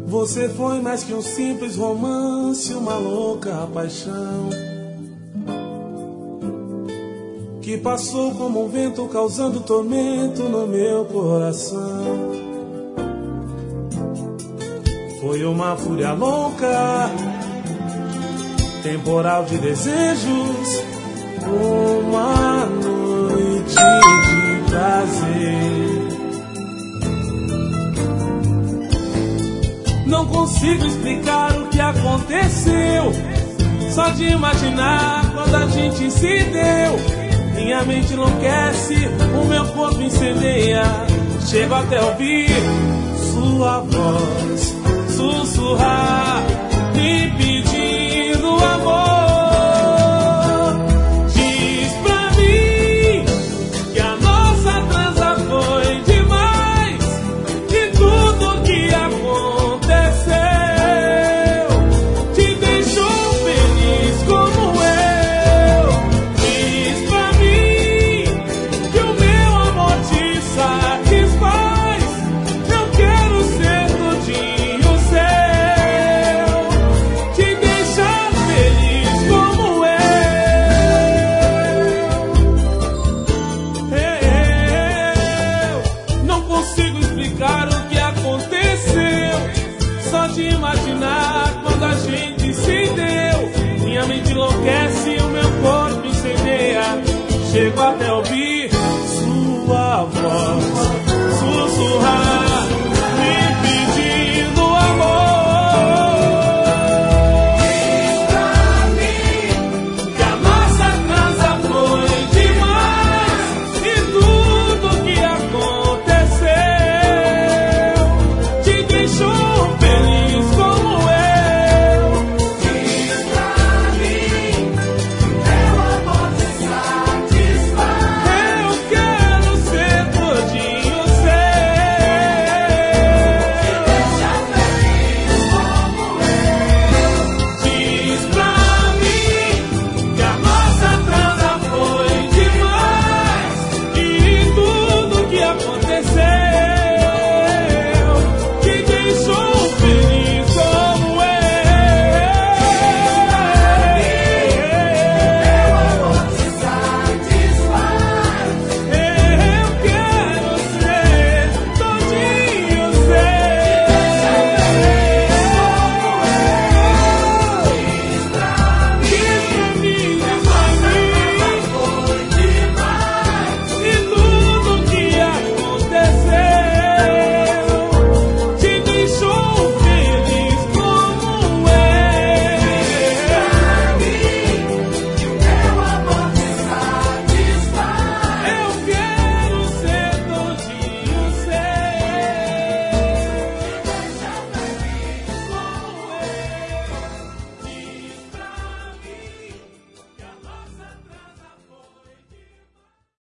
Você foi mais que um simples romance, uma louca paixão que passou como um vento causando tormento no meu coração. Foi uma fúria louca, temporal de desejos, uma noite de prazer. Não consigo explicar o que aconteceu, só de imaginar quando a gente se deu. Minha mente enlouquece, o meu corpo incendeia. Chego até ouvir sua voz sussurrar, me pedindo amor. Diz pra mim que a nossa transa foi demais, que tudo que aconteceu te deixou feliz como eu. Diz pra mim que o meu amor te satisfaz, eu quero ser todinho seu, te deixar feliz como eu. Não consigo explicar o que aconteceu, só de imaginar quando a gente se deu. Minha mente enlouquece, o meu corpo incendeia. Chego até